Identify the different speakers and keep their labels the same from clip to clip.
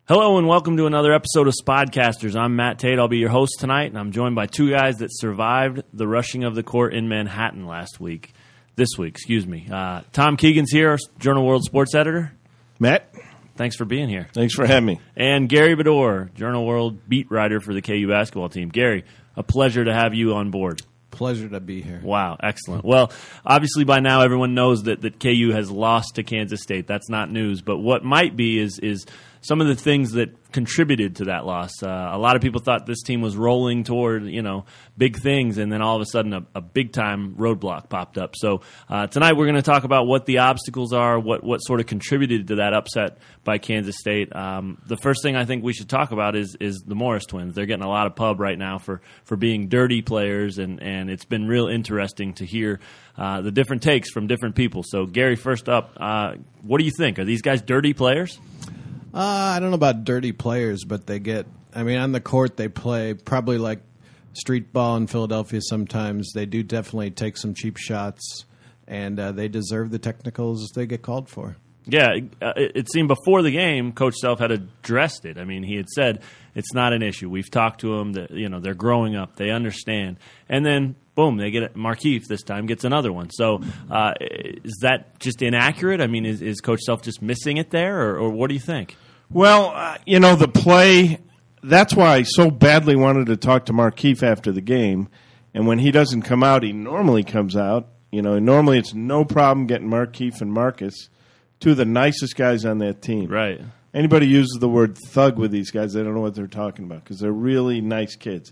Speaker 1: Hello and welcome to another episode of Spodcasters. I'm Matt Tate. I'll be your host tonight, and I'm joined by two guys that survived the rushing of the court in Manhattan this week. Tom Keegan's here, Journal World sports editor.
Speaker 2: Matt,
Speaker 1: thanks for being here.
Speaker 2: thanks for having me.
Speaker 1: And Gary Bedore, Journal World beat writer for the KU basketball team. Gary, a pleasure to have you on board.
Speaker 3: Pleasure to be here.
Speaker 1: Wow, excellent. Well, obviously by now everyone knows that KU has lost to Kansas State. That's not news. But what might be is some of the things that contributed to that loss. A lot of people thought this team was rolling toward, big things, and then all of a sudden a big-time roadblock popped up. So tonight we're going to talk about what the obstacles are, what sort of contributed to that upset by Kansas State. The first thing I think we should talk about is the Morris twins. They're getting a lot of pub right now for being dirty players, and it's been real interesting to hear the different takes from different people. So, Gary, first up, what do you think? Are these guys dirty players?
Speaker 3: I don't know about dirty players, but on the court they play probably like street ball in Philadelphia sometimes. They do definitely take some cheap shots, and they deserve the technicals they get called for.
Speaker 1: Yeah, it seemed before the game, Coach Self had addressed it. I mean, he had said it's not an issue. We've talked to them. They're growing up. They understand. And then, boom, they get it. Markieff this time gets another one. So is that just inaccurate? I mean, is Coach Self just missing it there, or what do you think?
Speaker 2: Well, the play, that's why I so badly wanted to talk to Markieff after the game. And when he doesn't come out, he normally comes out. Normally it's no problem getting Markieff and Marcus, two of the nicest guys on that team.
Speaker 1: Right.
Speaker 2: Anybody uses the word thug with these guys, they don't know what they're talking about because they're really nice kids.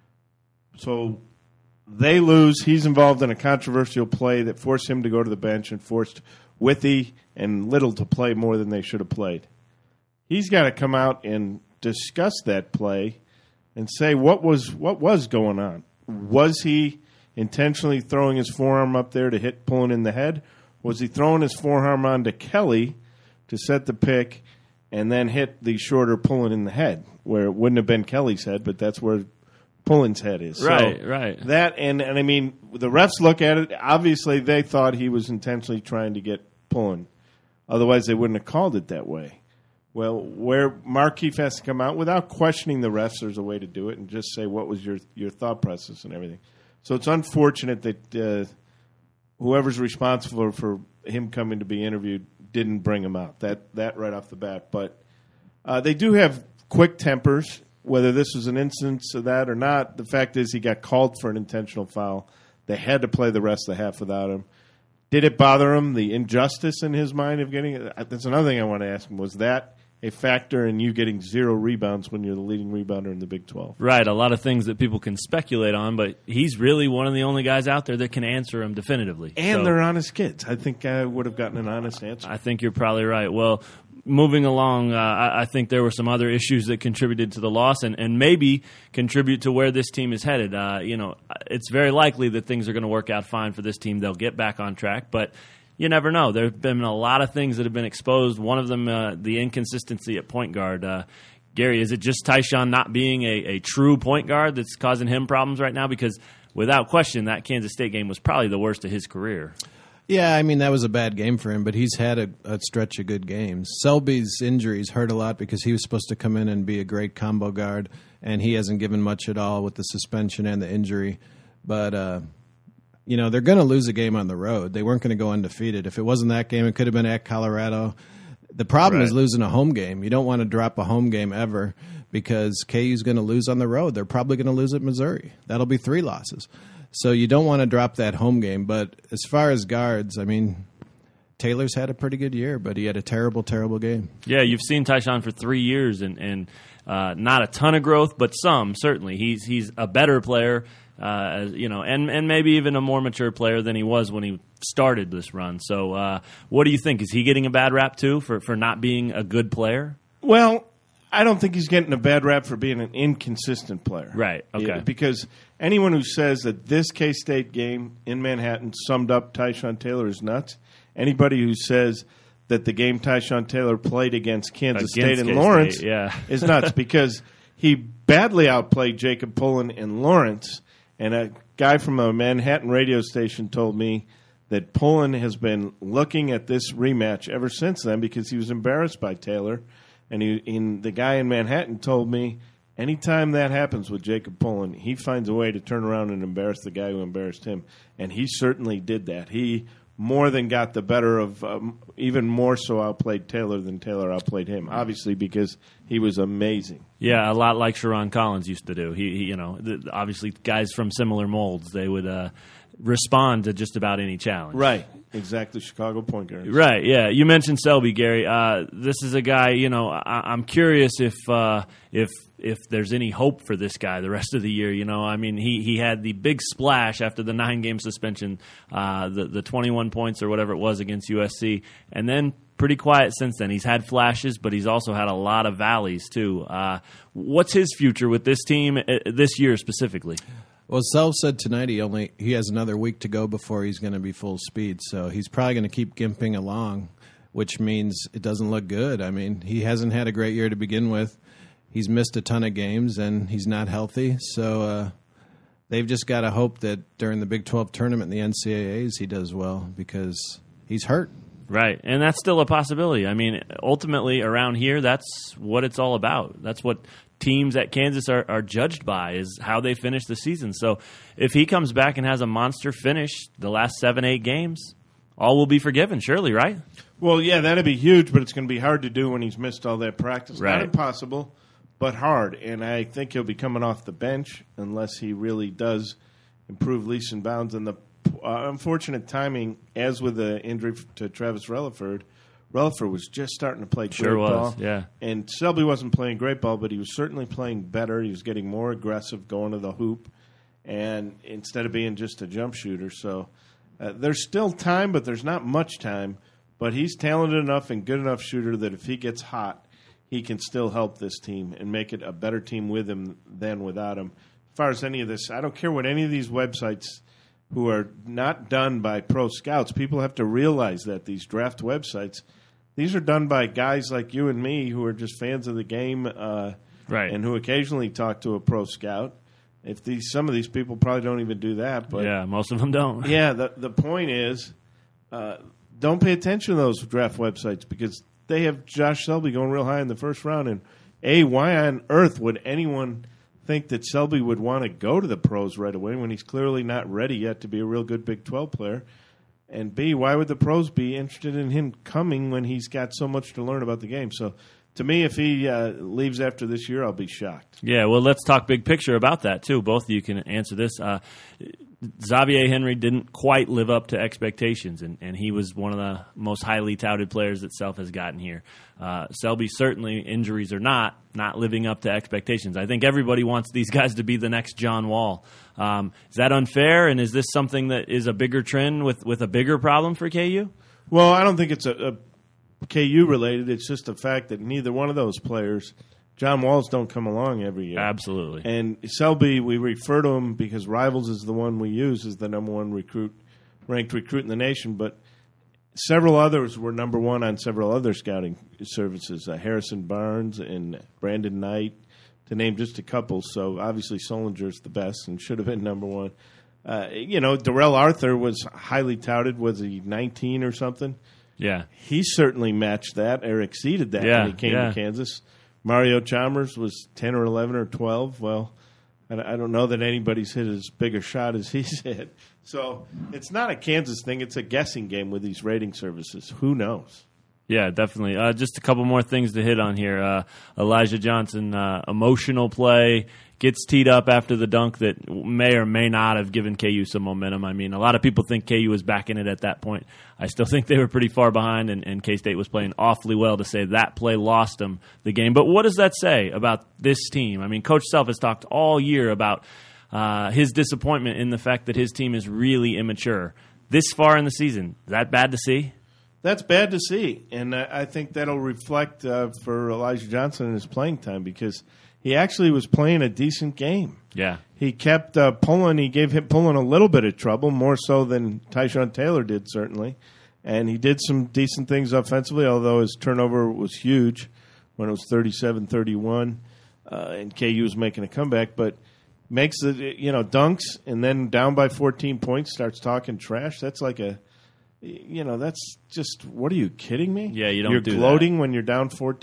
Speaker 2: So they lose. He's involved in a controversial play that forced him to go to the bench and forced Withey and Little to play more than they should have played. He's got to come out and discuss that play and say what was going on. Was he intentionally throwing his forearm up there to hit Pullen in the head? Was he throwing his forearm onto Kelly to set the pick and then hit the shorter Pullen in the head, where it wouldn't have been Kelly's head, but that's where Pullen's head is.
Speaker 1: Right,
Speaker 2: so
Speaker 1: right.
Speaker 2: That and I mean, the refs look at it. Obviously, they thought he was intentionally trying to get Pullen. Otherwise, they wouldn't have called it that way. Well, where Markieff has to come out without questioning the refs, there's a way to do it and just say what was your thought process and everything. So it's unfortunate that whoever's responsible for him coming to be interviewed didn't bring him out. That right off the bat. But they do have quick tempers. Whether this was an instance of that or not, the fact is he got called for an intentional foul. They had to play the rest of the half without him. Did it bother him, the injustice in his mind of getting it? That's another thing I want to ask him. Was that a factor in you getting 0 rebounds when you're the leading rebounder in the Big 12?
Speaker 1: Right, a lot of things that people can speculate on, but he's really one of the only guys out there that can answer them definitively.
Speaker 2: And they're honest kids. I think I would have gotten an honest answer.
Speaker 1: I think you're probably right. Well, moving along, I think there were some other issues that contributed to the loss and maybe contribute to where this team is headed. It's very likely that things are going to work out fine for this team. They'll get back on track, but you never know. There have been a lot of things that have been exposed. One of them, the inconsistency at point guard. Gary, is it just Tyshawn not being a true point guard that's causing him problems right now? Because without question, that Kansas State game was probably the worst of his career.
Speaker 3: Yeah, that was a bad game for him, but he's had a stretch of good games. Selby's injuries hurt a lot because he was supposed to come in and be a great combo guard, and he hasn't given much at all with the suspension and the injury. But they're going to lose a game on the road. They weren't going to go undefeated. If it wasn't that game, it could have been at Colorado. The problem is losing a home game. You don't want to drop a home game ever because KU's going to lose on the road. They're probably going to lose at Missouri. That'll be 3 losses. So you don't want to drop that home game. But as far as guards, Taylor's had a pretty good year, but he had a terrible, terrible game.
Speaker 1: Yeah, you've seen Tyshawn for 3 years and not a ton of growth, but some, certainly. He's a better player. And maybe even a more mature player than he was when he started this run. So what do you think? Is he getting a bad rap, too, for not being a good player?
Speaker 2: Well, I don't think he's getting a bad rap for being an inconsistent player.
Speaker 1: Right, okay.
Speaker 2: Because anyone who says that this K-State game in Manhattan summed up Tyshawn Taylor is nuts. Anybody who says that the game Tyshawn Taylor played against Kansas State and Lawrence is nuts because he badly outplayed Jacob Pullen in Lawrence. And a guy from a Manhattan radio station told me that Pullen has been looking at this rematch ever since then because he was embarrassed by Taylor And the guy in Manhattan told me, anytime that happens with Jacob Pullen, he finds a way to turn around and embarrass the guy who embarrassed him. And he certainly did that. He more than got the better of, even more so outplayed Taylor than Taylor outplayed him, obviously because he was amazing.
Speaker 1: Yeah, a lot like Sharon Collins used to do. He obviously guys from similar molds, they would respond to just about any challenge.
Speaker 2: Right, exactly. Chicago point guards.
Speaker 1: Right, yeah. You mentioned Selby, Gary. This is a guy. I'm curious if there's any hope for this guy the rest of the year. I mean, he had the big splash after the 9-game suspension, the 21 points or whatever it was against USC, and then pretty quiet since then. He's had flashes, but he's also had a lot of valleys too. What's his future with this team this year specifically?
Speaker 3: Well, Self said tonight he has another week to go before he's going to be full speed, so he's probably going to keep gimping along, which means it doesn't look good. I mean, he hasn't had a great year to begin with. He's missed a ton of games, and he's not healthy, so they've just got to hope that during the Big 12 tournament in the NCAAs he does well because he's hurt.
Speaker 1: Right, and that's still a possibility. I mean, ultimately around here, that's what it's all about. That's what teams at Kansas are judged by, is how they finish the season. So if he comes back and has a monster finish the last 7-8 games, all will be forgiven, surely, right?
Speaker 2: Well, yeah, that'd be huge, but it's going to be hard to do when he's missed all that practice.
Speaker 1: Right.
Speaker 2: Not impossible, but hard. And I think he'll be coming off the bench unless he really does improve leaps and bounds. And the unfortunate timing, as with the injury to Travis Relaford was just starting to play great ball.
Speaker 1: Yeah.
Speaker 2: And Selby wasn't playing great ball, but he was certainly playing better. He was getting more aggressive, going to the hoop, and instead of being just a jump shooter. So there's still time, but there's not much time. But he's talented enough and good enough shooter that if he gets hot, he can still help this team and make it a better team with him than without him. As far as any of this, I don't care what any of these websites who are not done by pro scouts. People have to realize that these draft websites, these are done by guys like you and me who are just fans of the game,
Speaker 1: right,
Speaker 2: and who occasionally talk to a pro scout. Some of these people probably don't even do that, but
Speaker 1: yeah, most of them don't.
Speaker 2: Yeah, the point is, don't pay attention to those draft websites because they have Josh Selby going real high in the first round. And why on earth would anyone think that Selby would want to go to the pros right away when he's clearly not ready yet to be a real good Big 12 player? And B, why would the pros be interested in him coming when he's got so much to learn about the game? So to me, if he leaves after this year, I'll be shocked.
Speaker 1: Yeah, well, let's talk big picture about that, too. Both of you can answer this. Xavier Henry didn't quite live up to expectations, and he was one of the most highly touted players that Self has gotten here. Selby, certainly, injuries or not living up to expectations. I think everybody wants these guys to be the next John Wall. Is that unfair, and is this something that is a bigger trend with a bigger problem for KU?
Speaker 2: Well, I don't think it's a KU related. It's just the fact that neither one of those players, John Walls, don't come along every year.
Speaker 1: Absolutely.
Speaker 2: And Selby, we refer to him because Rivals is the one we use as the number one ranked recruit in the nation. But several others were number one on several other scouting services, Harrison Barnes and Brandon Knight, to name just a couple. So obviously Sollinger's the best and should have been number one. Darrell Arthur was highly touted. Was he 19 or something?
Speaker 1: Yeah.
Speaker 2: He certainly matched that or exceeded that when he came to Kansas. Mario Chalmers was 10 or 11 or 12. Well, I don't know that anybody's hit as big a shot as he's hit. So it's not a Kansas thing. It's a guessing game with these rating services. Who knows?
Speaker 1: Yeah, definitely. Just a couple more things to hit on here. Elijah Johnson, emotional play, gets teed up after the dunk that may or may not have given KU some momentum. I mean, a lot of people think KU was back in it at that point. I still think they were pretty far behind, and K-State was playing awfully well to say that play lost them the game. But what does that say about this team? I mean, Coach Self has talked all year about his disappointment in the fact that his team is really immature. This far in the season, is that bad to see?
Speaker 2: That's bad to see, and I think that'll reflect for Elijah Johnson in his playing time because he actually was playing a decent game.
Speaker 1: Yeah.
Speaker 2: He kept Pullen. He gave Pullen a little bit of trouble, more so than Tyshawn Taylor did, certainly. And he did some decent things offensively, although his turnover was huge when it was 37-31, and KU was making a comeback. But makes dunks, and then down by 14 points, starts talking trash. That's like that's just, what are you kidding me?
Speaker 1: Yeah, you don't
Speaker 2: You're
Speaker 1: do
Speaker 2: gloating when you're down 14?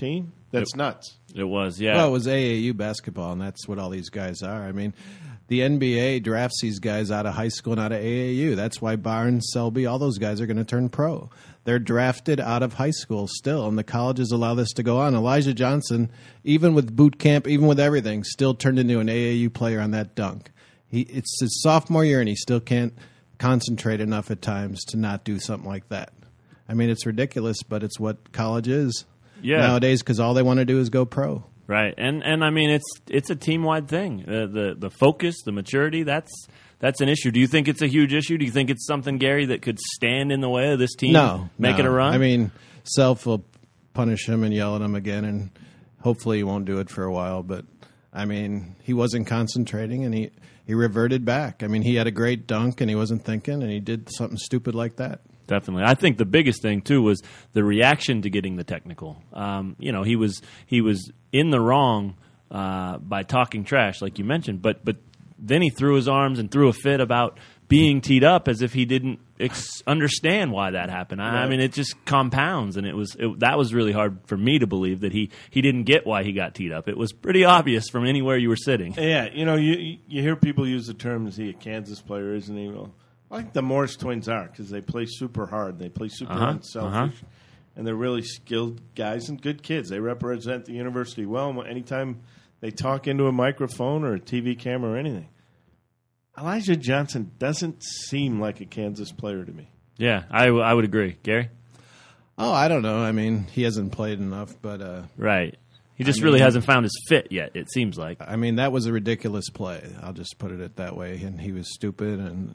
Speaker 2: That's nuts.
Speaker 1: It was, yeah.
Speaker 3: Well, it was AAU basketball, and that's what all these guys are. I mean, the NBA drafts these guys out of high school and out of AAU. That's why Barnes, Selby, all those guys are going to turn pro. They're drafted out of high school still, and the colleges allow this to go on. Elijah Johnson, even with boot camp, even with everything, still turned into an AAU player on that dunk. It's his sophomore year, and he still can't concentrate enough at times to not do something like that. I mean, it's ridiculous, but it's what college is nowadays because all they want to do is go pro.
Speaker 1: Right, and I mean it's a team wide thing. The focus, the maturity, that's an issue. Do you think it's a huge issue? Do you think it's something, Gary, that could stand in the way of this team making a run?
Speaker 3: I mean, Self will punish him and yell at him again, and hopefully he won't do it for a while. But I mean, he wasn't concentrating, and he reverted back. I mean, he had a great dunk, and he wasn't thinking, and he did something stupid like that.
Speaker 1: Definitely. I think the biggest thing, too, was the reaction to getting the technical. He was in the wrong by talking trash, like you mentioned, but then he threw his arms and threw a fit about being teed up as if he didn't understand why that happened. I mean, it just compounds, and that was really hard for me to believe that he didn't get why he got teed up. It was pretty obvious from anywhere you were sitting.
Speaker 2: Yeah, you hear people use the term, is he a Kansas player, isn't he? Well, I think the Morris twins are because they play super hard. They play super unselfish, and they're really skilled guys and good kids. They represent the university well. Anytime they talk into a microphone or a TV camera or anything, Elijah Johnson doesn't seem like a Kansas player to me.
Speaker 1: Yeah, I would agree. Gary?
Speaker 3: Oh, I don't know. I mean, he hasn't played enough, but
Speaker 1: right. He just really hasn't found his fit yet, it seems like.
Speaker 3: I mean, that was a ridiculous play. I'll just put it that way. And he was stupid, and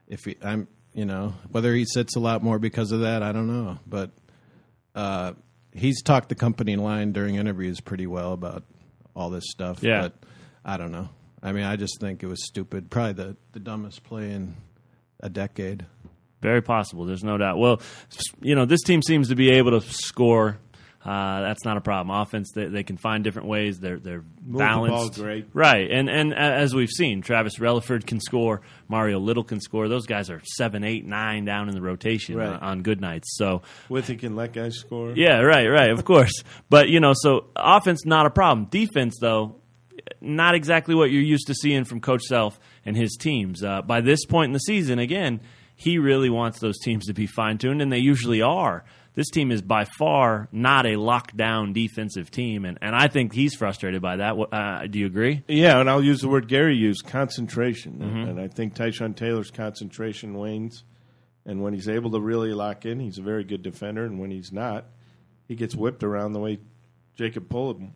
Speaker 3: whether he sits a lot more because of that, I don't know. But he's talked the company line during interviews pretty well about all this stuff.
Speaker 1: Yeah.
Speaker 3: But I don't know. I mean, I just think it was stupid. Probably the dumbest play in a decade.
Speaker 1: Very possible. There's no doubt. Well, this team seems to be able to score. That's not a problem. Offense, they can find different ways. They're balanced.
Speaker 2: The ball great.
Speaker 1: Right. And as we've seen, Travis Relaford can score. Mario Little can score. Those guys are 7, 8, 9 down in the rotation on good nights. So
Speaker 2: Withy can let guys score.
Speaker 1: Yeah, right, of course. But, so offense, not a problem. Defense, though, not exactly what you're used to seeing from Coach Self and his teams. By this point in the season, again, he really wants those teams to be fine-tuned, and they usually are. This team is by far not a lockdown defensive team, and I think he's frustrated by that. Do you agree?
Speaker 2: Yeah, and I'll use the word Gary used, concentration. And I think Tyshawn Taylor's concentration wanes, and when he's able to really lock in, he's a very good defender, and when he's not, he gets whipped around the way Jacob Pullen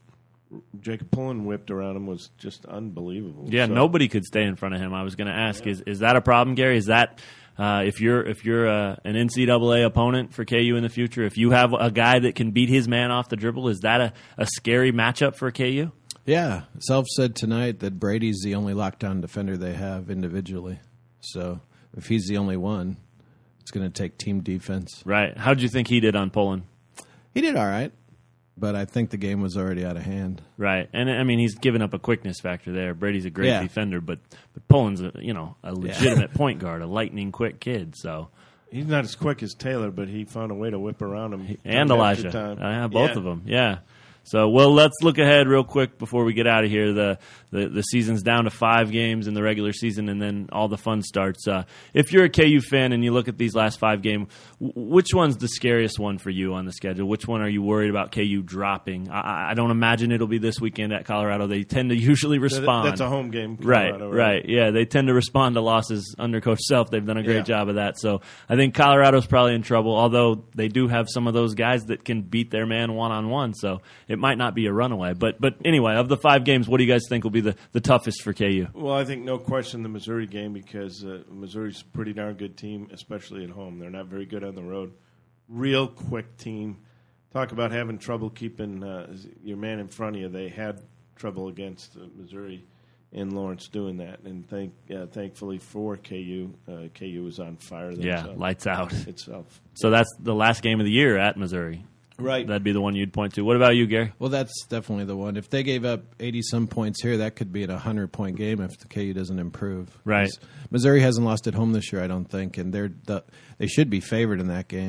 Speaker 2: whipped around him was just unbelievable.
Speaker 1: Yeah, nobody could stay in front of him. I was going to ask, is that a problem, Gary? Is that if you're an NCAA opponent for KU in the future, if you have a guy that can beat his man off the dribble, is that a scary matchup for KU?
Speaker 3: Yeah. Self said tonight that Brady's the only lockdown defender they have individually. So if he's the only one, it's going to take team defense.
Speaker 1: Right. How did you think he did on Pullen?
Speaker 3: He did all right. But I think the game was already out of hand.
Speaker 1: Right, and I mean he's given up a quickness factor there. Brady's a great defender, but Pullen's a legitimate point guard, a lightning quick kid. So
Speaker 2: he's not as quick as Taylor, but he found a way to whip around him.
Speaker 1: And Elijah, both of them. Yeah. So, well, let's look ahead real quick before we get out of here. The season's down to 5 games in the regular season, and then all the fun starts. If you're a KU fan and you look at these last 5 games, which one's the scariest one for you on the schedule? Which one are you worried about KU dropping? I don't imagine it'll be this weekend at Colorado. They tend to usually respond.
Speaker 2: That's a home game. Colorado,
Speaker 1: right. Yeah, they tend to respond to losses under Coach Self. They've done a great job of that. So I think Colorado's probably in trouble, although they do have some of those guys that can beat their man one-on-one. So it might not be a runaway. But anyway, of the 5 games, what do you guys think will be the toughest for KU?
Speaker 2: Well, I think no question the Missouri game because Missouri's a pretty darn good team, especially at home. They're not very good on the road. Real quick team. Talk about having trouble keeping your man in front of you. They had trouble against Missouri in Lawrence doing that. And thankfully for KU, KU was on fire themselves.
Speaker 1: Yeah, lights out.
Speaker 2: Itself.
Speaker 1: So that's the last game of the year at Missouri.
Speaker 2: Right.
Speaker 1: That'd be the one you'd point to. What about you, Gary?
Speaker 3: Well, that's definitely the one. If they gave up 80-some points here, that could be at a 100-point game if the KU doesn't improve.
Speaker 1: Right.
Speaker 3: Missouri hasn't lost at home this year, I don't think, and they should be favored in that game.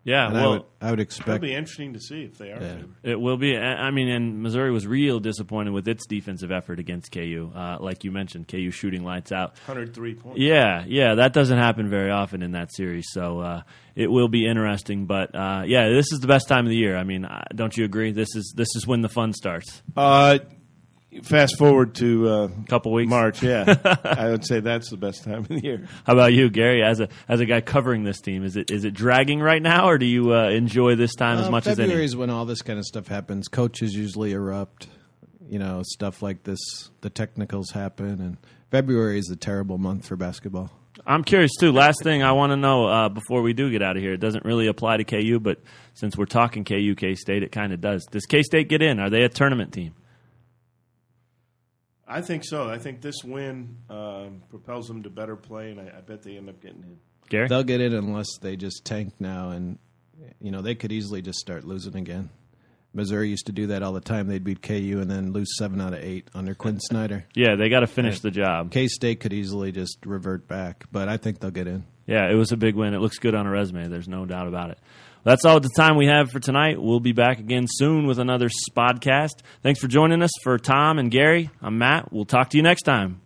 Speaker 1: Yeah,
Speaker 3: And
Speaker 1: well,
Speaker 3: I would
Speaker 2: It'll
Speaker 3: expect.
Speaker 2: be interesting to see if they are.
Speaker 3: Yeah.
Speaker 1: it will be. I mean, and Missouri was real disappointed with its defensive effort against KU. Like you mentioned, KU shooting lights out.
Speaker 2: 103 points.
Speaker 1: Yeah, that doesn't happen very often in that series. So it will be interesting. But yeah, this is the best time of the year. I mean, don't you agree? This is when the fun starts.
Speaker 2: Fast forward to
Speaker 1: A couple weeks.
Speaker 2: March. Yeah, I would say that's the best time of the year.
Speaker 1: How about you, Gary? As a guy covering this team, is it dragging right now, or do you enjoy this time as much as any?
Speaker 3: February is when all this kind of stuff happens. Coaches usually erupt. Stuff like this. The technicals happen, and February is a terrible month for basketball.
Speaker 1: I'm curious too. Last thing I want to know before we do get out of here, it doesn't really apply to KU, but since we're talking KU, K-State, it kind of does. Does K-State get in? Are they a tournament team?
Speaker 2: I think so. I think this win propels them to better play, and I bet they end up getting in.
Speaker 1: Gary?
Speaker 3: They'll get in unless they just tank now, and they could easily just start losing again. Missouri used to do that all the time. They'd beat KU and then lose 7 out of 8 under Quinn Snyder.
Speaker 1: Yeah, they got to finish the job.
Speaker 3: K-State could easily just revert back, but I think they'll get in.
Speaker 1: Yeah, it was a big win. It looks good on a resume. There's no doubt about it. That's all the time we have for tonight. We'll be back again soon with another Spodcast. Thanks for joining us. For Tom and Gary, I'm Matt. We'll talk to you next time.